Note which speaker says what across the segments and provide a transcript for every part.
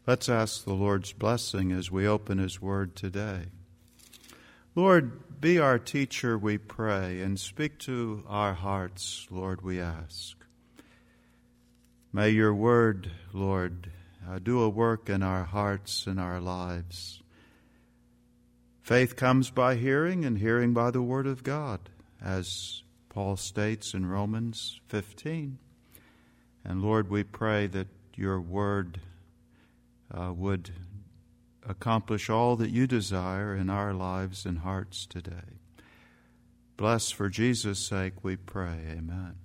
Speaker 1: Let's ask the Lord's blessing as we open His Word today. Lord, be our teacher, we pray, and speak to our hearts, Lord, we ask. May your Word, Lord, do a work in our hearts and our lives. Faith comes by hearing, and hearing by the Word of God, as Paul states in Romans 15. And Lord, we pray that your Word would accomplish all that you desire in our lives and hearts today. Bless for Jesus' sake, we pray. Amen.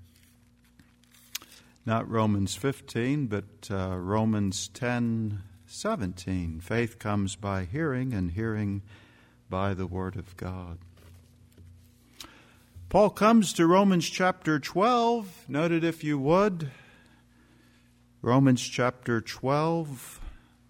Speaker 1: Not Romans 15, but Romans 10:17. Faith comes by hearing, and hearing by the Word of God. Paul comes to Romans chapter 12. Note it if you would. Romans chapter 12.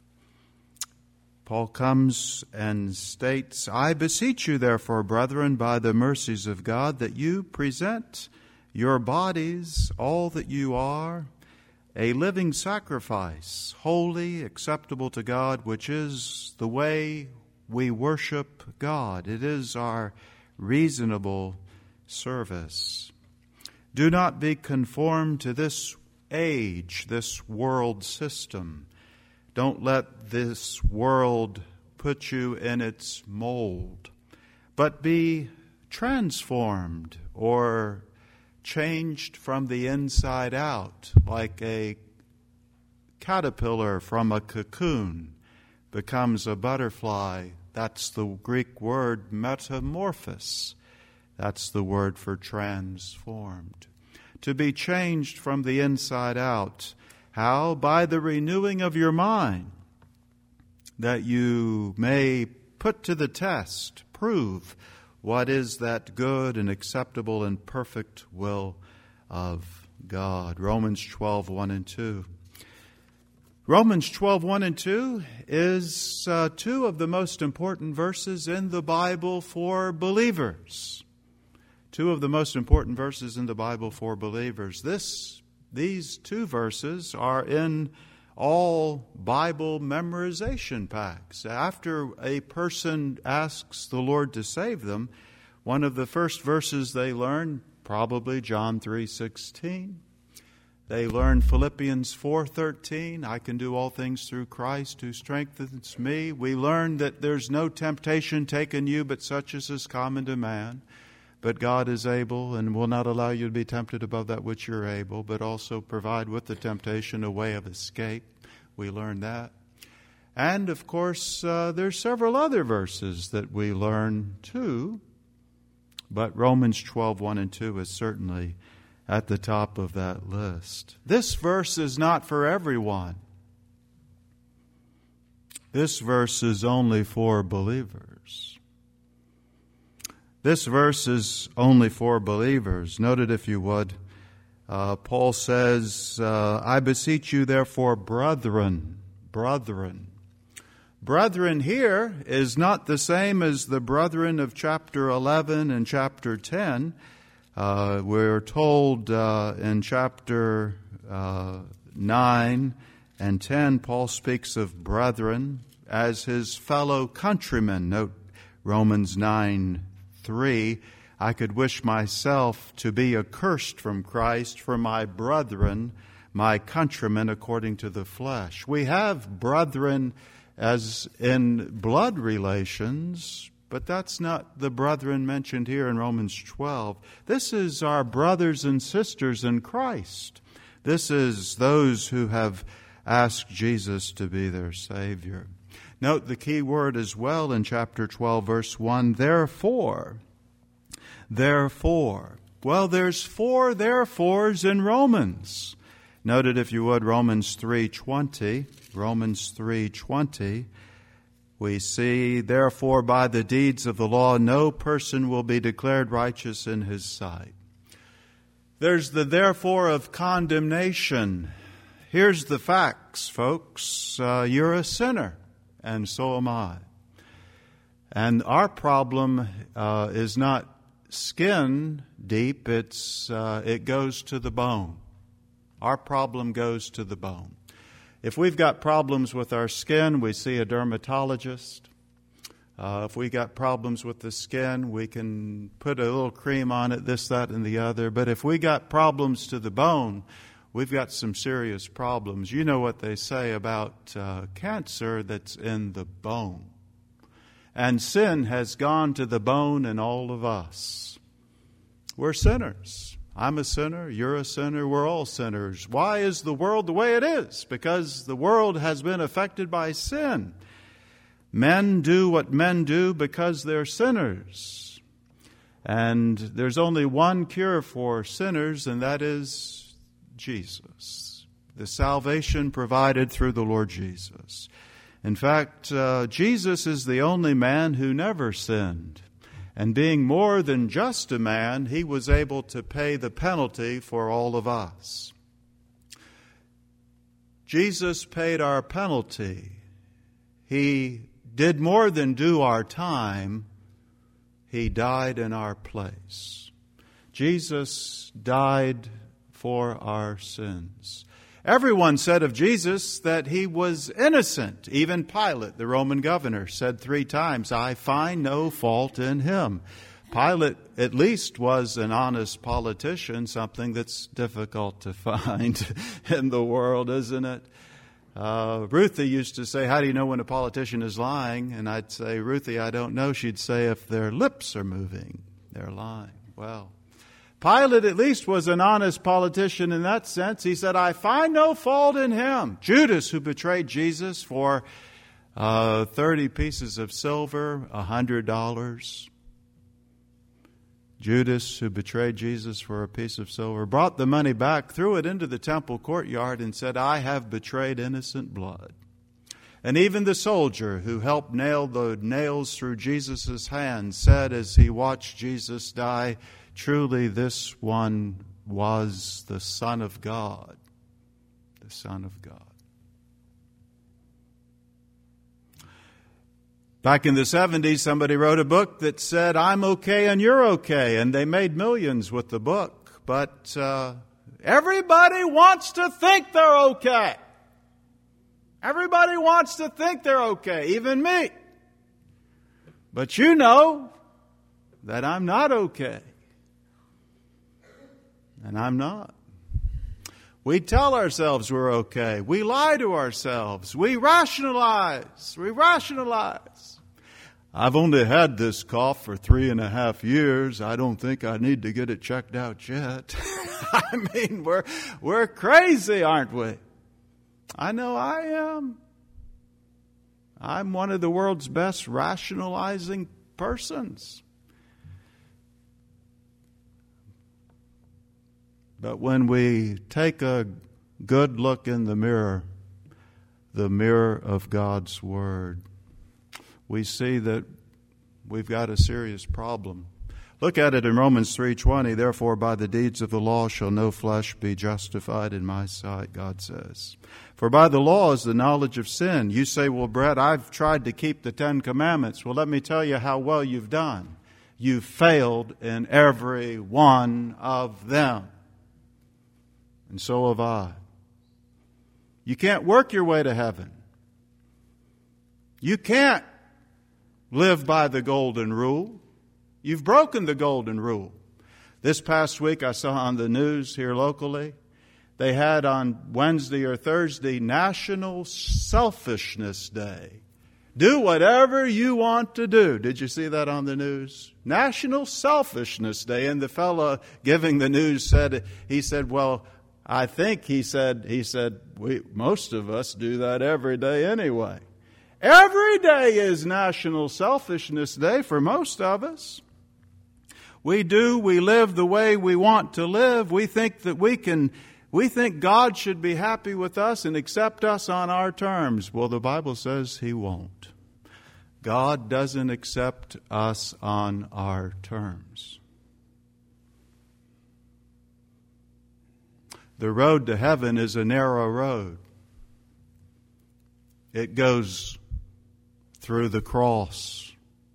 Speaker 1: Paul comes and states, I beseech you, therefore, brethren, by the mercies of God, that you present your bodies, all that you are, a living sacrifice, holy, acceptable to God, which is the way we worship God. It is our reasonable service. Do not be conformed to this age, this world system. Don't let this world put you in its mold, but be transformed or changed from the inside out, like a caterpillar from a cocoon becomes a butterfly. That's the Greek word metamorphosis. That's the word for transformed. To be changed from the inside out. How? By the renewing of your mind, that you may put to the test, prove what is that good and acceptable and perfect will of God. Romans 12:1 and 2. Romans 12:1 and 2 is two of the most important verses in the Bible for believers. Two of the most important verses in the Bible for believers. These two verses are in all Bible memorization packs. After a person asks the Lord to save them, one of the first verses they learn, probably John 3:16. They learn Philippians 4:13. I can do all things through Christ who strengthens me. We learn that there's no temptation taken you but such as is common to man. But God is able and will not allow you to be tempted above that which you're able, but also provide with the temptation a way of escape. We learn that. And, of course, there's several other verses that we learn too. But Romans 12:1 and 2 is certainly at the top of that list. This verse is not for everyone. This verse is only for believers. This verse is only for believers. Note it if you would. Paul says, I beseech you therefore, brethren. Brethren here is not the same as the brethren of chapter 11 and chapter 10. We're told in chapter 9 and 10, Paul speaks of brethren as his fellow countrymen. Note Romans 9:3, I could wish myself to be accursed from Christ for my brethren, my countrymen according to the flesh. We have brethren as in blood relations, but that's not the brethren mentioned here in Romans 12. This is our brothers and sisters in Christ. This is those who have asked Jesus to be their Savior. Note the key word as well in chapter 12, verse 1, therefore. Therefore. Well, there's four therefores in Romans. Note it if you would, Romans 3:20. Romans 3:20. We see, therefore, by the deeds of the law, no person will be declared righteous in his sight. There's the therefore of condemnation. Here's the facts, folks. You're a sinner, and so am I. And our problem is not skin deep, it goes to the bone. Our problem goes to the bone. If we've got problems with our skin, we see a dermatologist. If we got problems with the skin, we can put a little cream on it, this, that, and the other. But if we got problems to the bone, we've got some serious problems. You know what they say about cancer that's in the bone. And sin has gone to the bone in all of us. We're sinners. I'm a sinner, you're a sinner, we're all sinners. Why is the world the way it is? Because the world has been affected by sin. Men do what men do because they're sinners. And there's only one cure for sinners, and that is Jesus. The salvation provided through the Lord Jesus. In fact, Jesus is the only man who never sinned. And being more than just a man, he was able to pay the penalty for all of us. Jesus paid our penalty. He did more than do our time. He died in our place. Jesus died for our sins. Everyone said of Jesus that he was innocent. Even Pilate, the Roman governor, said 3 times, "I find no fault in him." Pilate at least was an honest politician, something that's difficult to find in the world, isn't it? Ruthie used to say, "How do you know when a politician is lying?" And I'd say, "Ruthie, I don't know." She'd say, "If their lips are moving, they're lying." Well, Pilate at least was an honest politician in that sense. He said, "I find no fault in him." Judas, who betrayed Jesus for 30 pieces of silver, $100. Judas, who betrayed Jesus for a piece of silver, brought the money back, threw it into the temple courtyard, and said, "I have betrayed innocent blood." And even the soldier who helped nail the nails through Jesus' hands said as he watched Jesus die, "Truly this one was the Son of God." The Son of God. Back in the 70s, somebody wrote a book that said, "I'm okay and you're okay." And they made millions with the book. But everybody wants to think they're okay. Everybody wants to think they're okay, even me. But you know that I'm not okay. And I'm not. We tell ourselves we're okay. We lie to ourselves. We rationalize. I've only had this cough for 3.5 years. I don't think I need to get it checked out yet. I mean, we're crazy, aren't we? I know I am. I'm one of the world's best rationalizing persons. But when we take a good look in the mirror of God's Word, we see that we've got a serious problem. Look at it in Romans 3:20. "Therefore, by the deeds of the law shall no flesh be justified in my sight," God says. "For by the law is the knowledge of sin." You say, "Well, Brett, I've tried to keep the 10 Commandments." Well, let me tell you how well you've done. You've failed in every one of them. And so have I. You can't work your way to heaven. You can't live by the golden rule. You've broken the golden rule. This past week I saw on the news here locally, they had on Wednesday or Thursday National Selfishness Day. Do whatever you want to do. Did you see that on the news? National Selfishness Day. And the fellow giving the news said, well, I think he said, most of us do that every day anyway. Every day is National Selfishness Day for most of us. We live the way we want to live. We think God should be happy with us and accept us on our terms. Well, the Bible says He won't. God doesn't accept us on our terms. The road to heaven is a narrow road. It goes through the cross.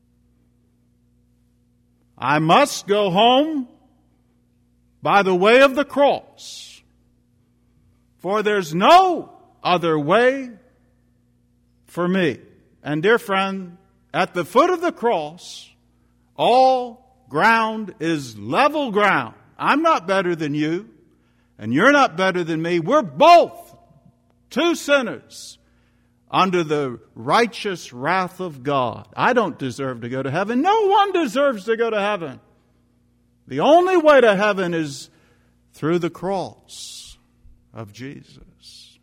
Speaker 1: I must go home by the way of the cross. For there's no other way for me. And dear friend, at the foot of the cross, all ground is level ground. I'm not better than you, and you're not better than me. We're both two sinners under the righteous wrath of God. I don't deserve to go to heaven. No one deserves to go to heaven. The only way to heaven is through the cross of Jesus.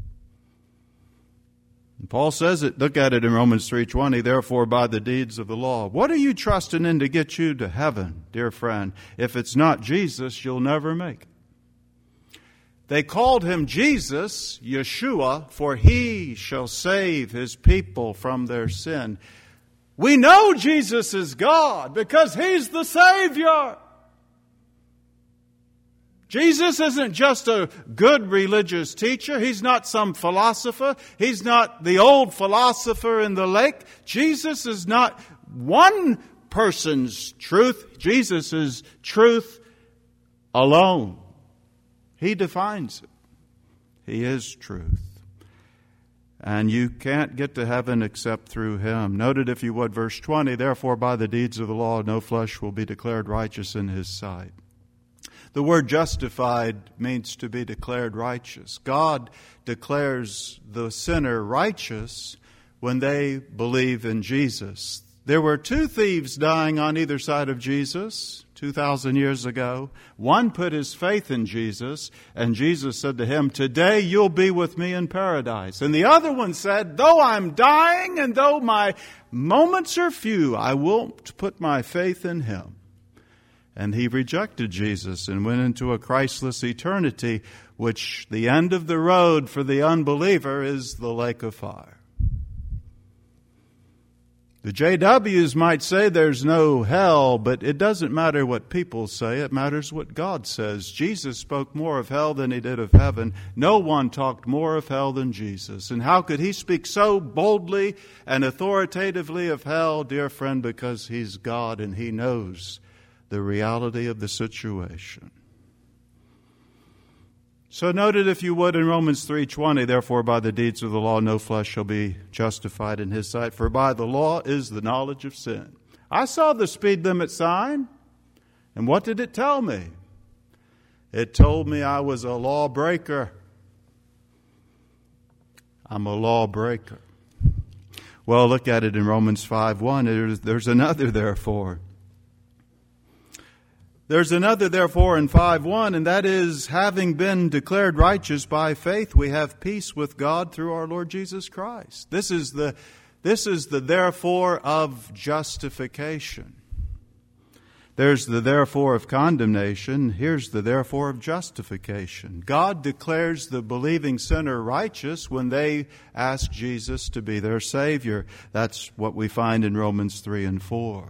Speaker 1: And Paul says it, look at it in Romans 3:20, therefore by the deeds of the law. What are you trusting in to get you to heaven, dear friend? If it's not Jesus, you'll never make it. They called him Jesus, Yeshua, for he shall save his people from their sin. We know Jesus is God because he's the Savior. Jesus isn't just a good religious teacher. He's not some philosopher. He's not the old philosopher in the lake. Jesus is not one person's truth. Jesus is truth alone. He defines it. He is truth. And you can't get to heaven except through him. Note it, if you would, verse 20, therefore by the deeds of the law no flesh will be declared righteous in his sight. The word justified means to be declared righteous. God declares the sinner righteous when they believe in Jesus. There were two thieves dying on either side of Jesus 2,000 years ago. One put his faith in Jesus, and Jesus said to him, today you'll be with me in paradise. And the other one said, though I'm dying and though my moments are few, I won't put my faith in him. And he rejected Jesus and went into a Christless eternity, which the end of the road for the unbeliever is the lake of fire. The JWs might say there's no hell, but it doesn't matter what people say. It matters what God says. Jesus spoke more of hell than he did of heaven. No one talked more of hell than Jesus. And how could he speak so boldly and authoritatively of hell, dear friend? Because he's God and he knows the reality of the situation. So note it, if you would, in Romans 3:20, therefore by the deeds of the law no flesh shall be justified in his sight, for by the law is the knowledge of sin. I saw the speed limit sign, and what did it tell me? It told me I was a lawbreaker. I'm a lawbreaker. Well, look at it in Romans 5:1. There's another therefore. There's another therefore in 5:1, and that is, having been declared righteous by faith, we have peace with God through our Lord Jesus Christ. This is the therefore of justification. There's the therefore of condemnation. Here's the therefore of justification. God declares the believing sinner righteous when they ask Jesus to be their Savior. That's what we find in Romans 3 and 4.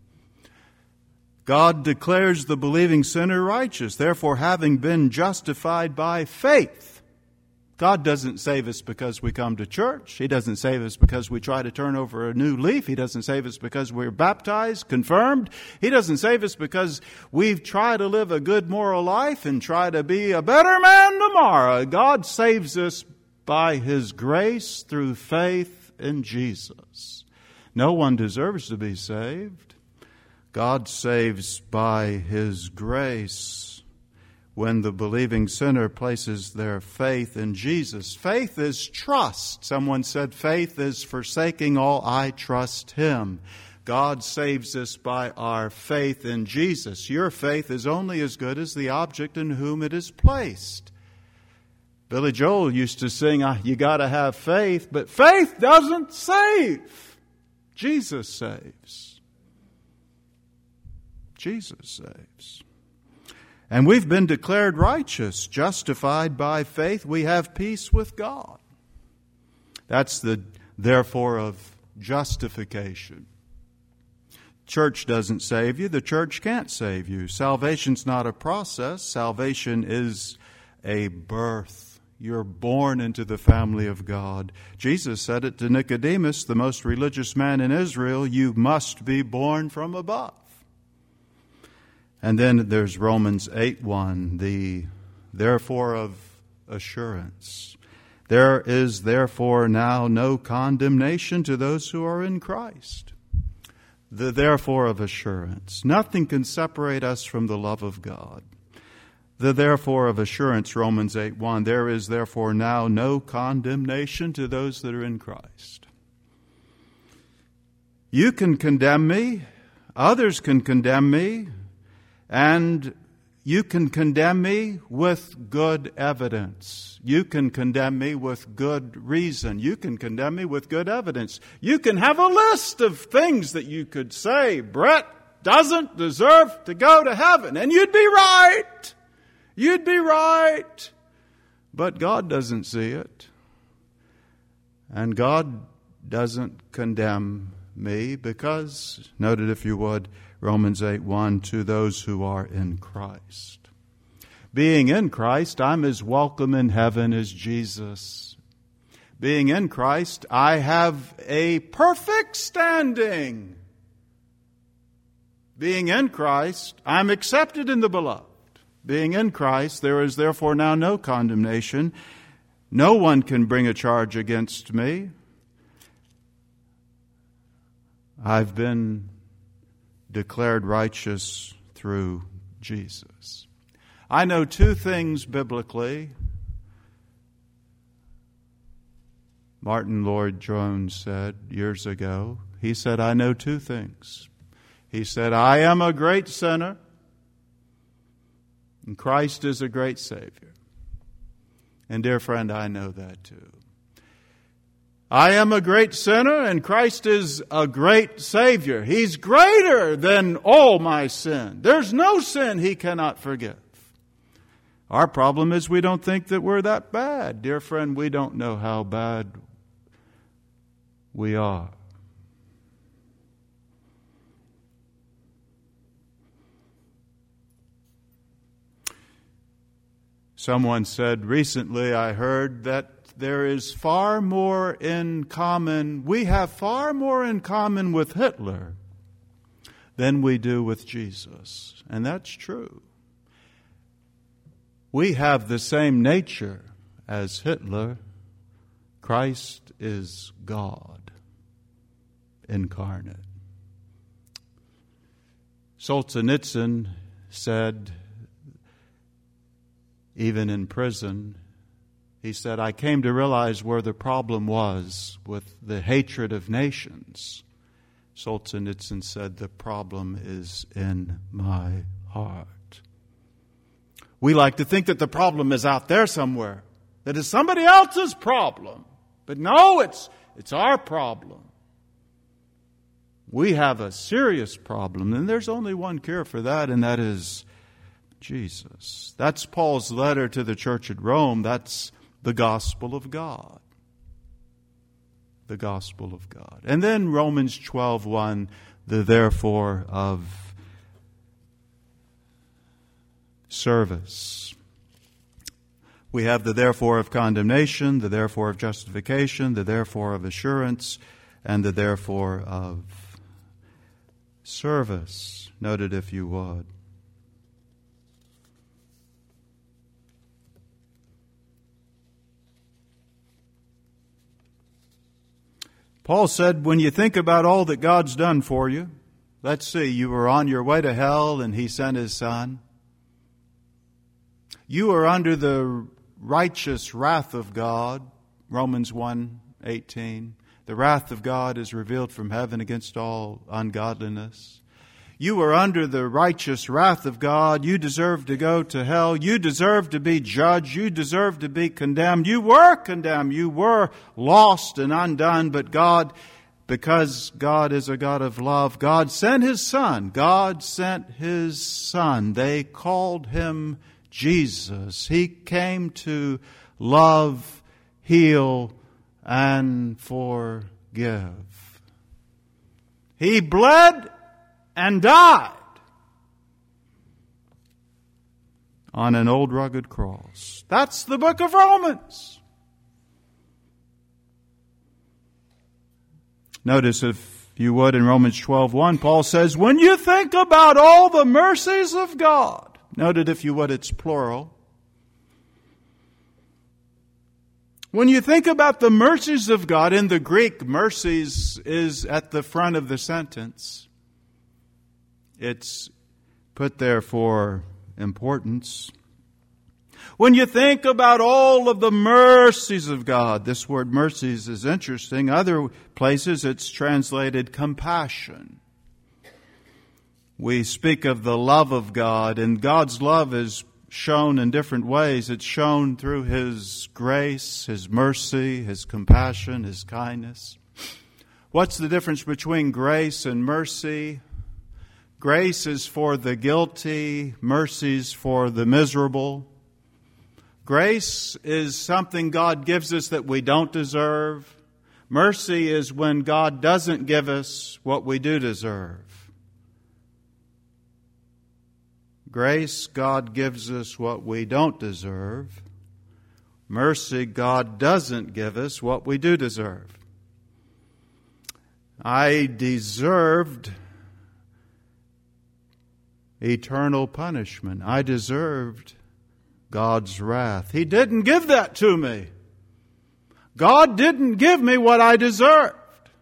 Speaker 1: God declares the believing sinner righteous. Therefore, having been justified by faith. God doesn't save us because we come to church. He doesn't save us because we try to turn over a new leaf. He doesn't save us because we're baptized, confirmed. He doesn't save us because we've tried to live a good moral life and try to be a better man tomorrow. God saves us by his grace through faith in Jesus. No one deserves to be saved. God saves by his grace when the believing sinner places their faith in Jesus. Faith is trust. Someone said faith is forsaking all. I trust him. God saves us by our faith in Jesus. Your faith is only as good as the object in whom it is placed. Billy Joel used to sing, you got to have faith, but faith doesn't save. Jesus saves. Jesus saves. And we've been declared righteous, justified by faith. We have peace with God. That's the therefore of justification. Church doesn't save you. The church can't save you. Salvation's not a process. Salvation is a birth. You're born into the family of God. Jesus said it to Nicodemus, the most religious man in Israel, you must be born from above. And then there's Romans 8:1, the therefore of assurance. There is therefore now no condemnation to those who are in Christ. The therefore of assurance. Nothing can separate us from the love of God. The therefore of assurance, Romans 8:1. There is therefore now no condemnation to those that are in Christ. You can condemn me, others can condemn me, and you can condemn me with good evidence. You can condemn me with good reason. You can condemn me with good evidence. You can have a list of things that you could say, Brett doesn't deserve to go to heaven. And you'd be right. You'd be right. But God doesn't see it. And God doesn't condemn me because, note it if you would, Romans 8:1, to those who are in Christ. Being in Christ, I'm as welcome in heaven as Jesus. Being in Christ, I have a perfect standing. Being in Christ, I'm accepted in the beloved. Being in Christ, there is therefore now no condemnation. No one can bring a charge against me. I've been declared righteous through Jesus. I know two things biblically. Martin Lloyd-Jones said years ago, he said, I know two things. He said, I am a great sinner, and Christ is a great Savior. And dear friend, I know that too. I am a great sinner, and Christ is a great Savior. He's greater than all my sin. There's no sin He cannot forgive. Our problem is we don't think that we're that bad. Dear friend, we don't know how bad we are. Someone said recently, I heard, that there is far more in common, we have far more in common with Hitler than we do with Jesus. And that's true. We have the same nature as Hitler. Christ is God incarnate. Solzhenitsyn said, even in prison, he said, I came to realize where the problem was with the hatred of nations. Solzhenitsyn said, the problem is in my heart. We like to think that the problem is out there somewhere, that it's somebody else's problem. But no, it's our problem. We have a serious problem, and there's only one cure for that, and that is Jesus. That's Paul's letter to the church at Rome. That's the gospel of God. The gospel of God. And then Romans 12:1, the therefore of service. We have the therefore of condemnation, the therefore of justification, the therefore of assurance, and the therefore of service. Note it if you would. Paul said, when you think about all that God's done for you, let's see, you were on your way to hell and He sent His Son. You are under the righteous wrath of God, Romans 1:18. The wrath of God is revealed from heaven against all ungodliness. You are under the righteous wrath of God. You deserve to go to hell. You deserve to be judged. You deserve to be condemned. You were condemned. You were lost and undone. But God, because God is a God of love, God sent His Son. God sent His Son. They called Him Jesus. He came to love, heal, and forgive. He bled and died on an old rugged cross. That's the book of Romans. Notice, if you would, in Romans 12:1, Paul says, when you think about all the mercies of God, note it if you would, it's plural. When you think about the mercies of God, in the Greek, mercies is at the front of the sentence. It's put there for importance. When you think about all of the mercies of God, this word mercies is interesting. Other places it's translated compassion. We speak of the love of God, and God's love is shown in different ways. It's shown through His grace, His mercy, His compassion, His kindness. What's the difference between grace and mercy? Grace is for the guilty, mercy's for the miserable. Grace is something God gives us that we don't deserve. Mercy is when God doesn't give us what we do deserve. Grace, God gives us what we don't deserve. Mercy, God doesn't give us what we do deserve. I deserved eternal punishment. I deserved God's wrath. He didn't give that to me. God didn't give me what I deserved.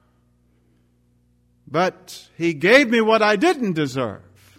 Speaker 1: But He gave me what I didn't deserve.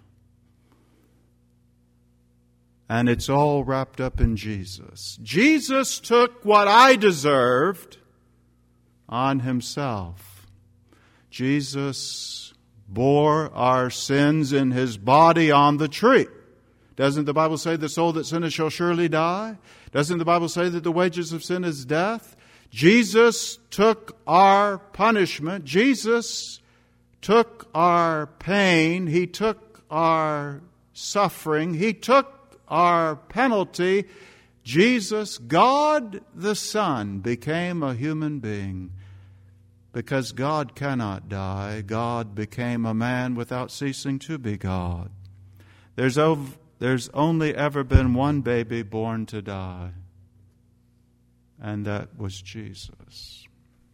Speaker 1: And it's all wrapped up in Jesus. Jesus took what I deserved on Himself. Jesus bore our sins in His body on the tree. Doesn't the Bible say the soul that sinneth shall surely die? Doesn't the Bible say that the wages of sin is death? Jesus took our punishment. Jesus took our pain. He took our suffering. He took our penalty. Jesus, God the Son, became a human being. Because God cannot die, God became a man without ceasing to be God. There's only ever been one baby born to die, and that was Jesus.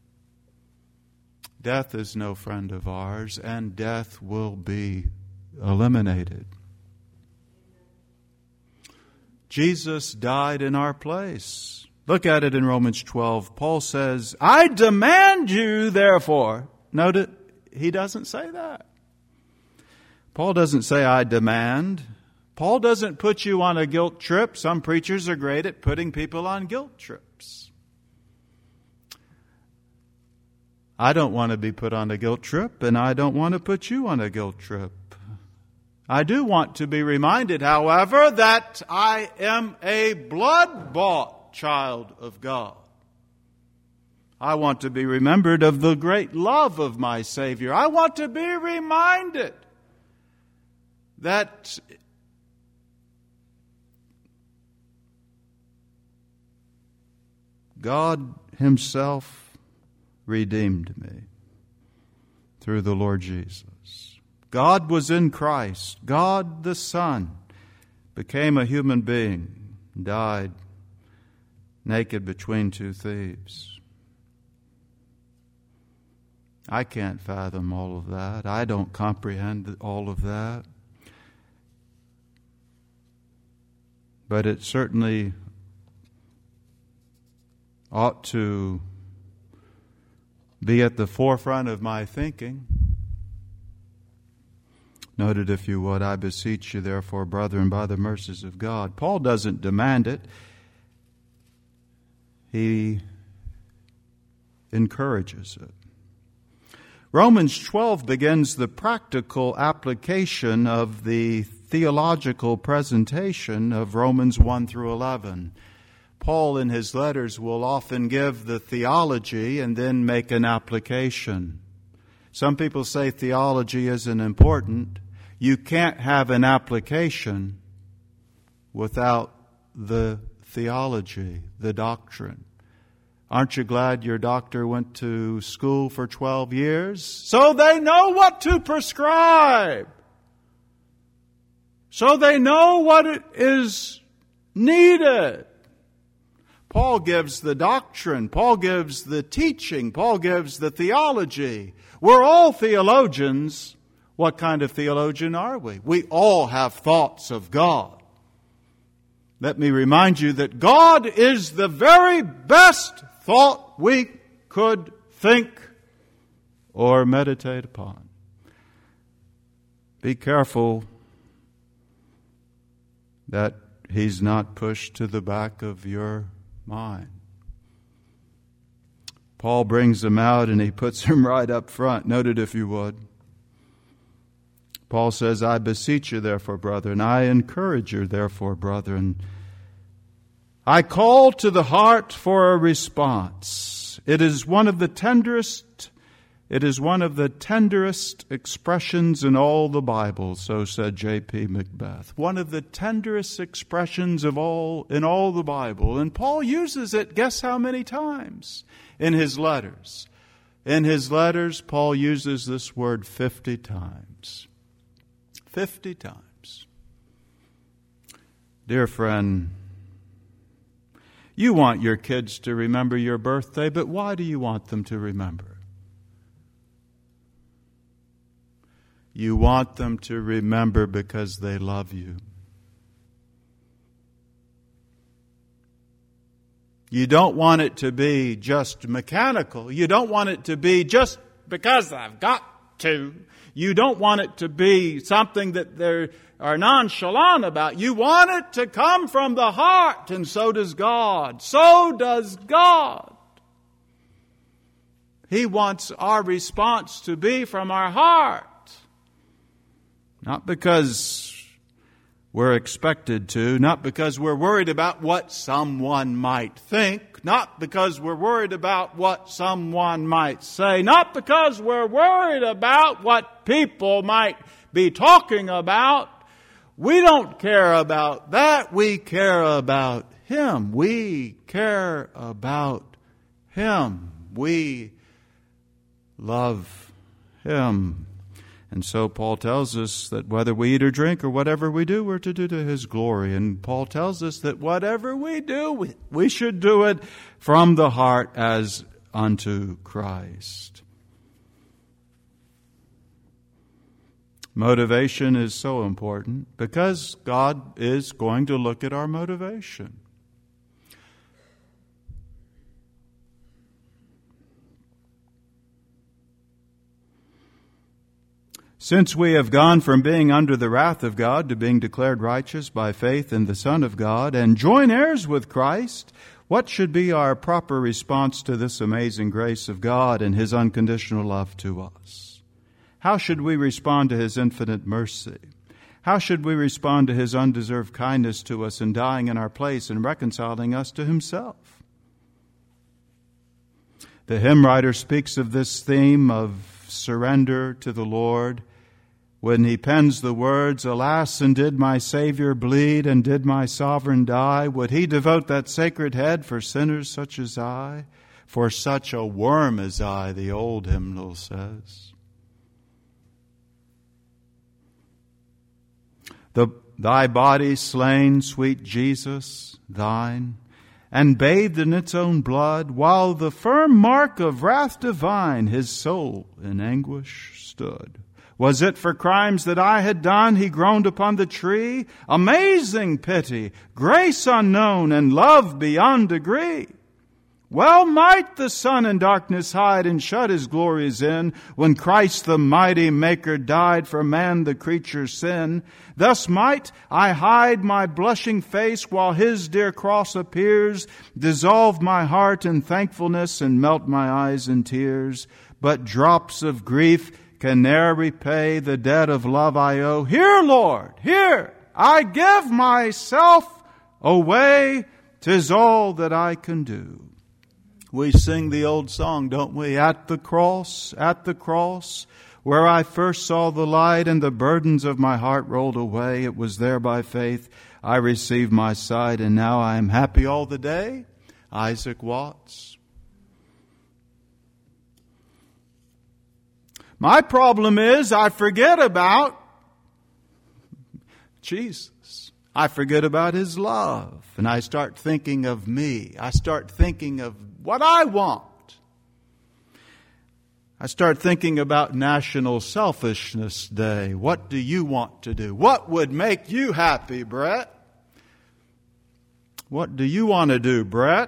Speaker 1: Death is no friend of ours, and death will be eliminated. Jesus died in our place. Look at it in Romans 12. Paul says, I demand you, therefore. Note it, he doesn't say that. Paul doesn't say, I demand. Paul doesn't put you on a guilt trip. Some preachers are great at putting people on guilt trips. I don't want to be put on a guilt trip, and I don't want to put you on a guilt trip. I do want to be reminded, however, that I am a blood-bought child of God. I want to be remembered of the great love of my Savior. I want to be reminded that God Himself redeemed me through the Lord Jesus. God was in Christ. God the Son became a human being, died naked between two thieves. I can't fathom all of that. I don't comprehend all of that. But it certainly ought to be at the forefront of my thinking. Note it, if you would. I beseech you, therefore, brethren, by the mercies of God. Paul doesn't demand it. He encourages it. Romans 12 begins the practical application of the theological presentation of Romans 1 through 11. Paul in his letters will often give the theology and then make an application. Some people say theology isn't important. You can't have an application without the theology, the doctrine. Aren't you glad your doctor went to school for 12 years? So they know what to prescribe. So they know what is needed. Paul gives the doctrine. Paul gives the teaching. Paul gives the theology. We're all theologians. What kind of theologian are we? We all have thoughts of God. let me remind you that God is the very best thought we could think or meditate upon. Be careful that He's not pushed to the back of your mind. Paul brings them out and he puts them right up front. Note it if you would. Paul says, I beseech you therefore, brethren, I encourage you therefore, brethren. I call to the heart for a response. It is one of the tenderest expressions in all the Bible, so said J.P. Macbeth. One of the tenderest expressions in all the Bible. And Paul uses it, guess how many times? In his letters. In his letters, Paul uses this word 50 times. 50 times. Dear friend, you want your kids to remember your birthday, but why do you want them to remember? You want them to remember because they love you. You don't want it to be just mechanical. You don't want it to be just because I've got to. You don't want it to be something that they are nonchalant about. You want it to come from the heart, and so does God. So does God. He wants our response to be from our heart. Not because we're expected to, not because we're worried about what someone might think, not because we're worried about what someone might say, not because we're worried about what people might be talking about. We don't care about that. We care about Him. We care about Him. We love Him. And so Paul tells us that whether we eat or drink or whatever we do, we're to do to His glory. And Paul tells us that whatever we do, we should do it from the heart as unto Christ. Motivation is so important because God is going to look at our motivation. Since we have gone from being under the wrath of God to being declared righteous by faith in the Son of God and join heirs with Christ, what should be our proper response to this amazing grace of God and His unconditional love to us? How should we respond to His infinite mercy? How should we respond to His undeserved kindness to us in dying in our place and reconciling us to Himself? The hymn writer speaks of this theme of surrender to the Lord when he pens the words, alas, and did my Savior bleed, and did my Sovereign die? Would He devote that sacred head for sinners such as I? For such a worm as I, the old hymnal says. Thy body slain, sweet Jesus, thine, and bathed in its own blood, while the firm mark of wrath divine His soul in anguish stood. Was it for crimes that I had done He groaned upon the tree? Amazing pity, grace unknown, and love beyond degree. Well might the sun in darkness hide and shut His glories in, when Christ the mighty Maker died for man the creature's sin. Thus might I hide my blushing face while His dear cross appears, dissolve my heart in thankfulness and melt my eyes in tears. But drops of grief can ne'er repay the debt of love I owe. Here, Lord, here, I give myself away. 'Tis all that I can do. We sing the old song, don't we? At the cross, where I first saw the light and the burdens of my heart rolled away. It was there by faith I received my sight, and now I am happy all the day. Isaac Watts. My problem is I forget about Jesus. I forget about His love. And I start thinking of me. I start thinking of what I want. I start thinking about National Selfishness Day. What do you want to do? What would make you happy, Brett? What do you want to do, Brett?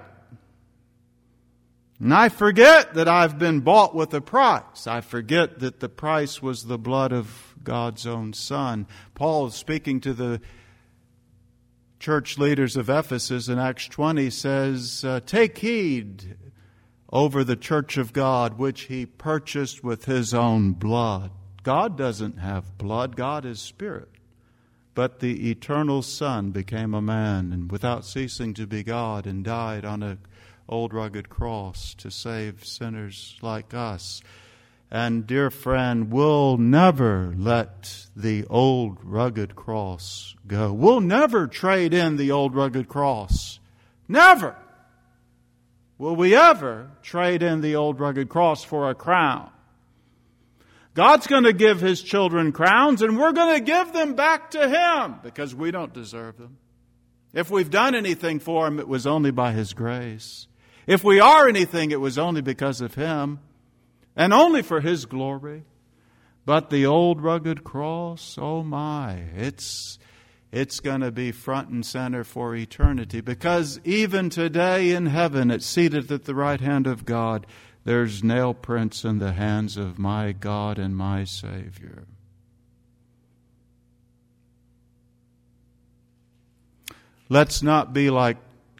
Speaker 1: And I forget that I've been bought with a price. I forget that the price was the blood of God's own Son. Paul, speaking to the church leaders of Ephesus in Acts 20, says, take heed over the church of God, which He purchased with His own blood. God doesn't have blood. God is spirit. But the eternal Son became a man, and without ceasing to be God, and died on an old rugged cross to save sinners like us. And dear friend, we'll never let the old rugged cross go. We'll never trade in the old rugged cross. Never will we ever trade in the old rugged cross for a crown. God's going to give His children crowns, and we're going to give them back to Him because we don't deserve them. If we've done anything for Him, it was only by His grace. If we are anything, it was only because of Him and only for His glory. But the old rugged cross, oh my, it's going to be front and center for eternity, because even today in heaven, it's seated at the right hand of God. There's nail prints in the hands of my God and my Savior. Let's not be like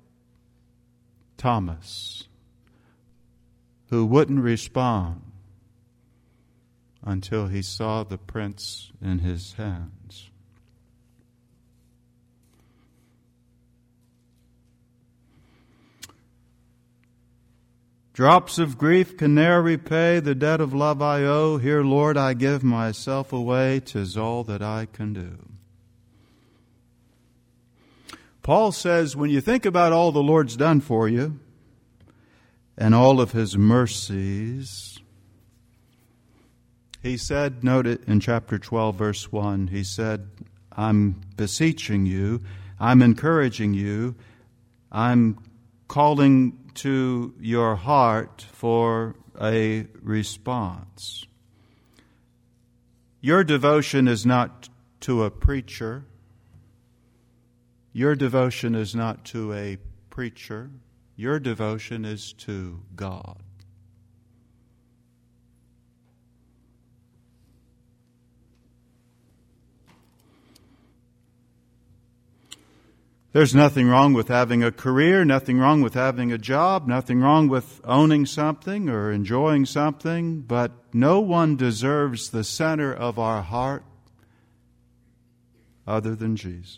Speaker 1: Thomas, who wouldn't respond until he saw the prints in his hands. Drops of grief can ne'er repay the debt of love I owe. Here, Lord, I give myself away. 'Tis all that I can do. Paul says, when you think about all the Lord's done for you and all of His mercies, he said, note it in chapter 12, verse 1, he said, I'm beseeching you, I'm encouraging you, I'm calling to your heart for a response. Your devotion is not to a preacher. Your devotion is not to a preacher. Your devotion is to God. There's nothing wrong with having a career, nothing wrong with having a job, nothing wrong with owning something or enjoying something, but no one deserves the center of our heart other than Jesus.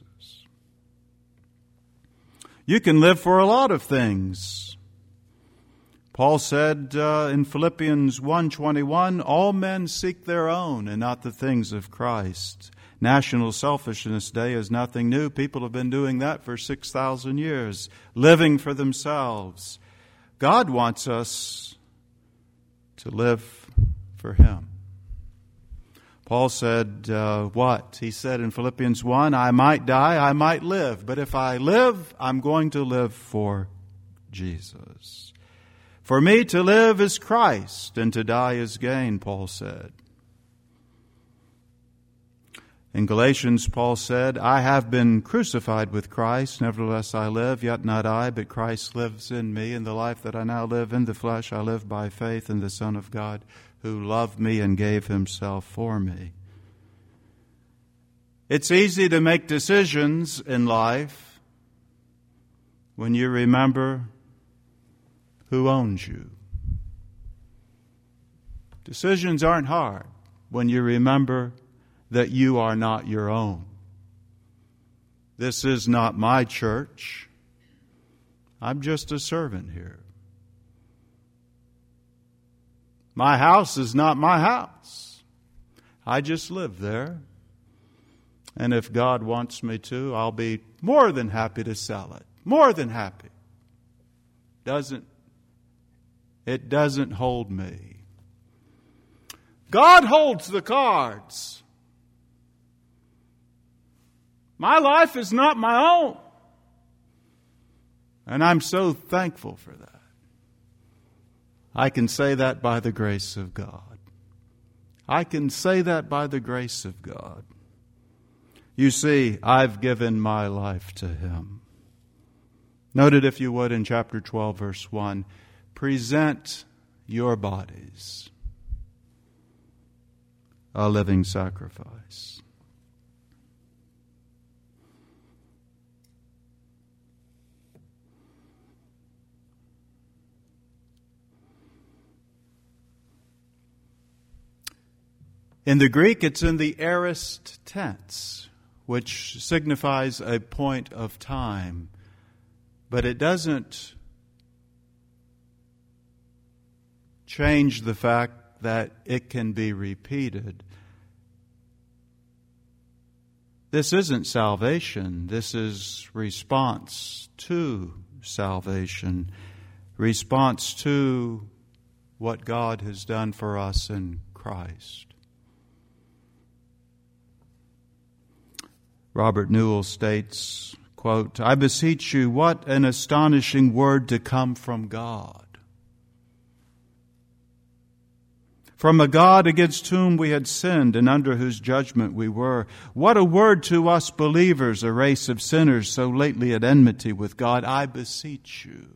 Speaker 1: You can live for a lot of things. Paul said in Philippians 1:21, all men seek their own and not the things of Christ. National Selfishness Day is nothing new. People have been doing that for 6,000 years, living for themselves. God wants us to live for Him. Paul said, what? He said in Philippians 1, I might die, I might live, but if I live, I'm going to live for Jesus. For me to live is Christ, and to die is gain, Paul said. In Galatians, Paul said, I have been crucified with Christ, nevertheless I live, yet not I, but Christ lives in me. In the life that I now live in the flesh, I live by faith in the Son of God, who loved me and gave Himself for me. It's easy to make decisions in life when you remember who owns you. Decisions aren't hard when you remember that you are not your own. This is not my church. I'm just a servant here. My house is not my house. I just live there. And if God wants me to, I'll be more than happy to sell it. More than happy. It doesn't hold me. God holds the cards. My life is not my own. And I'm so thankful for that. I can say that by the grace of God. I can say that by the grace of God. You see, I've given my life to Him. Note it, if you would, in chapter 12, verse 1. Present your bodies a living sacrifice. In the Greek, it's in the aorist tense, which signifies a point of time. But it doesn't change the fact that it can be repeated. This isn't salvation. This is response to salvation. Response to what God has done for us in Christ. Robert Newell states, quote, "I beseech you, what an astonishing word to come from God. From a God against whom we had sinned and under whose judgment we were. What a word to us believers, a race of sinners so lately at enmity with God. I beseech you."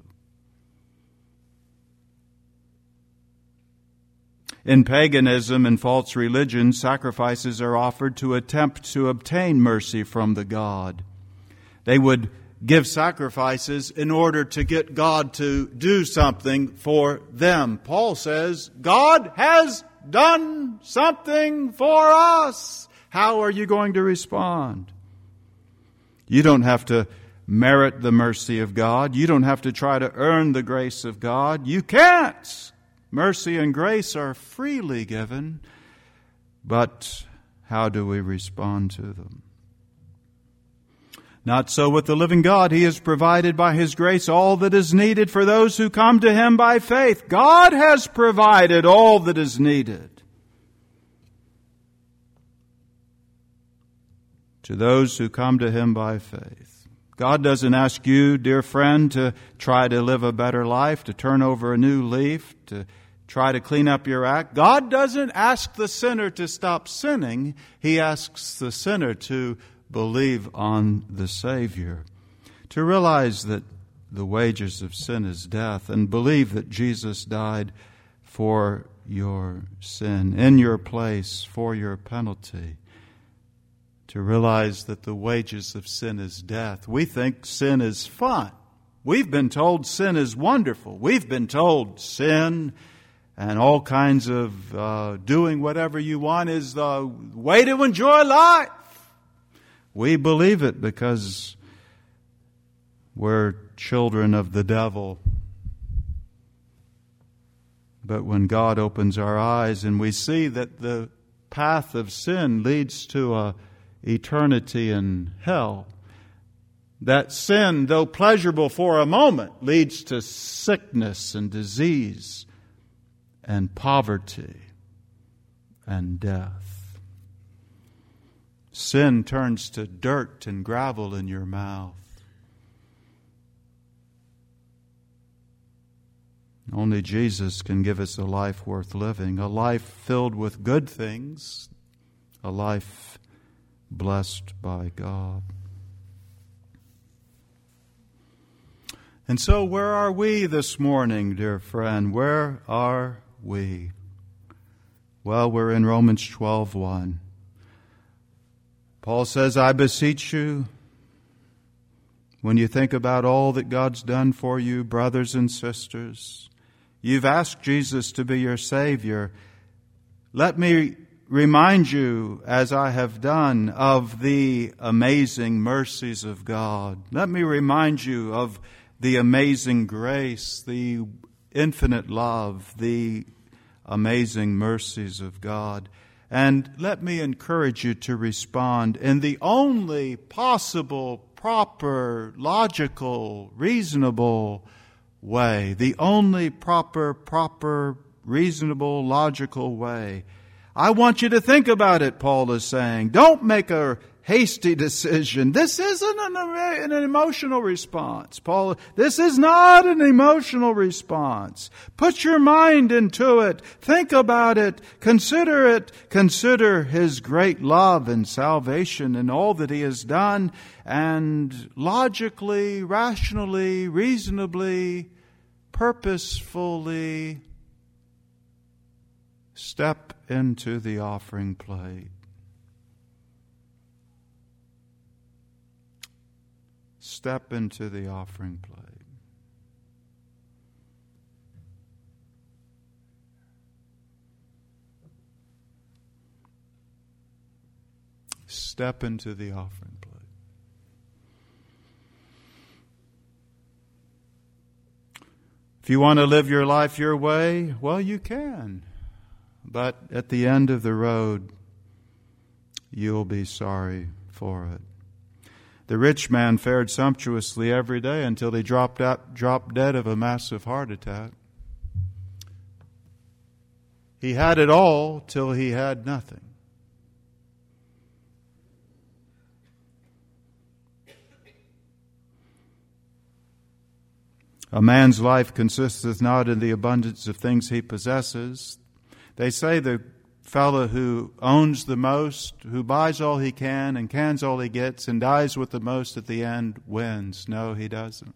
Speaker 1: In paganism and false religion, sacrifices are offered to attempt to obtain mercy from the God. They would give sacrifices in order to get God to do something for them. Paul says, God has done something for us. How are you going to respond? You don't have to merit the mercy of God. You don't have to try to earn the grace of God. You can't. Mercy and grace are freely given, but how do we respond to them? Not so with the living God. He has provided by His grace all that is needed for those who come to Him by faith. God has provided all that is needed. To those who come to Him by faith. God doesn't ask you, dear friend, to try to live a better life, to turn over a new leaf, to try to clean up your act. God doesn't ask the sinner to stop sinning. He asks the sinner to believe on the Savior, to realize that the wages of sin is death, and believe that Jesus died for your sin, in your place, for your penalty. To realize that the wages of sin is death. We think sin is fun. We've been told sin is wonderful. We've been told sin and all kinds of doing whatever you want is the way to enjoy life. We believe it because we're children of the devil. But when God opens our eyes and we see that the path of sin leads to a eternity in hell, that sin, though pleasurable for a moment, leads to sickness and disease and poverty and death. Sin turns to dirt and gravel in your mouth. Only Jesus can give us a life worth living, a life filled with good things, a life blessed by God. And so where are we this morning, dear friend? Where are we? Well, we're in Romans 12:1. Paul says, I beseech you, when you think about all that God's done for you, brothers and sisters, you've asked Jesus to be your Savior. Let me remind you, as I have done, of the amazing mercies of God. Let me remind you of the amazing grace, the infinite love, the amazing mercies of God. And let me encourage you to respond in the only possible, proper, logical, reasonable way. The only proper, reasonable, logical way. I want you to think about it, Paul is saying. Don't make a hasty decision. This isn't an emotional response, Paul. This is not an emotional response. Put your mind into it. Think about it. Consider it. Consider His great love and salvation and all that He has done. And logically, rationally, reasonably, purposefully step into the offering plate. Step into the offering plate. Step into the offering plate. If you want to live your life your way, well, you can. But at the end of the road, you'll be sorry for it. The rich man fared sumptuously every day until he dropped dead of a massive heart attack. He had it all till he had nothing. A man's life consisteth not in the abundance of things he possesses. They say the fellow who owns the most, who buys all he can and cans all he gets and dies with the most at the end wins. No, he doesn't.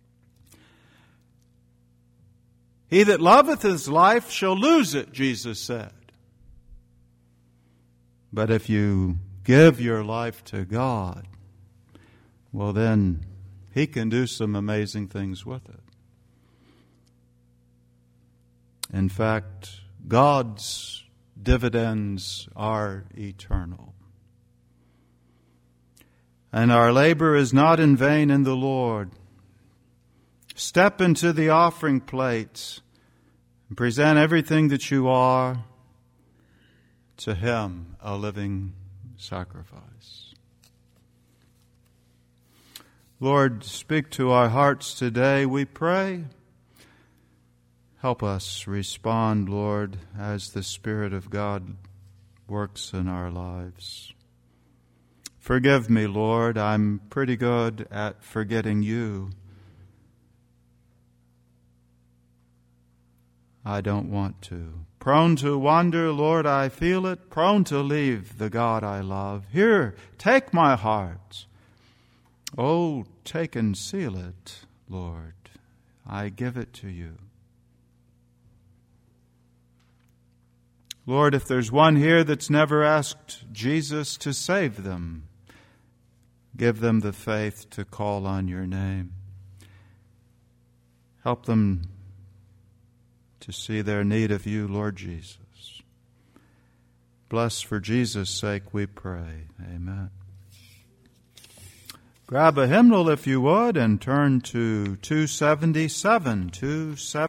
Speaker 1: He that loveth his life shall lose it, Jesus said. But if you give your life to God, well then He can do some amazing things with it. In fact, God's dividends are eternal. And our labor is not in vain in the Lord. Step into the offering plate and present everything that you are to Him, a living sacrifice. Lord, speak to our hearts today, we pray. Help us respond, Lord, as the Spirit of God works in our lives. Forgive me, Lord. I'm pretty good at forgetting You. I don't want to. Prone to wander, Lord, I feel it. Prone to leave the God I love. Here, take my heart. Oh, take and seal it, Lord. I give it to You. Lord, if there's one here that's never asked Jesus to save them, give them the faith to call on Your name. Help them to see their need of You, Lord Jesus. Bless for Jesus' sake, we pray. Amen. Grab a hymnal if you would and turn to 277.